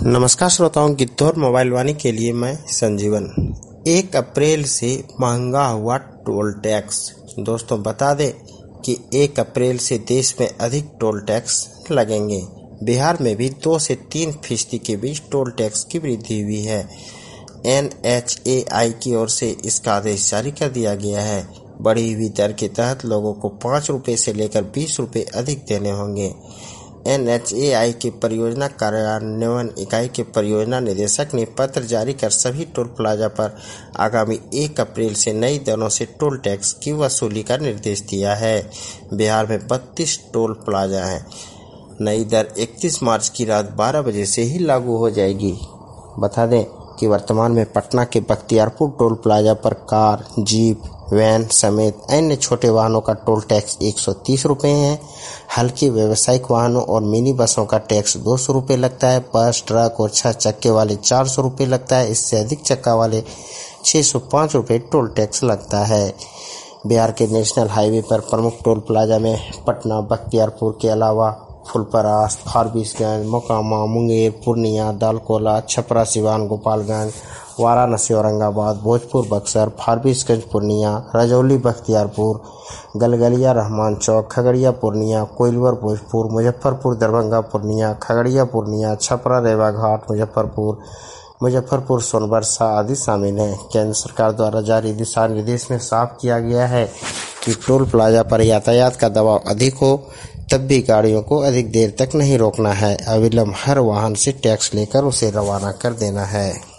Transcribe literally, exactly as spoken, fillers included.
नमस्कार श्रोताओं, गिद्धौर मोबाइल वाणी के लिए मैं संजीवन। एक अप्रैल से महंगा हुआ टोल टैक्स। दोस्तों बता दें कि एक अप्रैल से देश में अधिक टोल टैक्स लगेंगे। बिहार में भी दो से तीन फीसदी के बीच टोल टैक्स की वृद्धि हुई है। एन एच ए आई की ओर से इसका आदेश जारी कर दिया गया है। बढ़ी हुई दर के तहत लोगों को पाँच रुपये से लेकर बीस रुपये अधिक देने होंगे। एन एच ए आई के परियोजना कार्यान्वयन इकाई के परियोजना निदेशक ने पत्र जारी कर सभी टोल प्लाजा पर आगामी एक अप्रैल से नई दरों से टोल टैक्स की वसूली का निर्देश दिया है। बिहार में बत्तीस टोल प्लाजा हैं। नई दर इकतीस मार्च की रात बारह बजे से ही लागू हो जाएगी। बता दें कि वर्तमान में पटना के बख्तियारपुर टोल प्लाजा पर कार, जीप, वैन समेत अन्य छोटे वाहनों का टोल टैक्स एक सौ तीस रुपये है। हल्के व्यावसायिक वाहनों और मिनी बसों का टैक्स दो सौ रुपये लगता है। बस, ट्रक और छह चक्के वाले चार सौ रुपये लगता है। इससे अधिक चक्का वाले छः सौ पाँच रुपये टोल टैक्स लगता है। बिहार के नेशनल हाईवे पर प्रमुख टोल प्लाजा में पटना, बख्तियारपुर के अलावा फुलपरास, फारबिसगंज, मोकामा, मुंगेर, पूर्णिया, दालकोला, छपरा, सिवान, गोपालगंज, वाराणसी, औरंगाबाद, भोजपुर, बक्सर, फारबिसगंज, पूर्णिया, रजौली, बख्तियारपुर, गलगलिया, रहमान चौक, खगड़िया, पूर्णिया, कोइलवर, भोजपुर, मुजफ्फरपुर, दरभंगा, पूर्णिया, खगड़िया, पूर्णिया, छपरा, रेवा घाट, मुजफ्फरपुर, मुजफ्फरपुर, सोनबरसा आदि शामिल हैं। केंद्र सरकार द्वारा जारी दिशा निर्देश में साफ किया गया है कि टोल प्लाजा पर यातायात का दबाव अधिक हो तब भी गाड़ियों को अधिक देर तक नहीं रोकना है। अविलंब हर वाहन से टैक्स लेकर उसे रवाना कर देना है।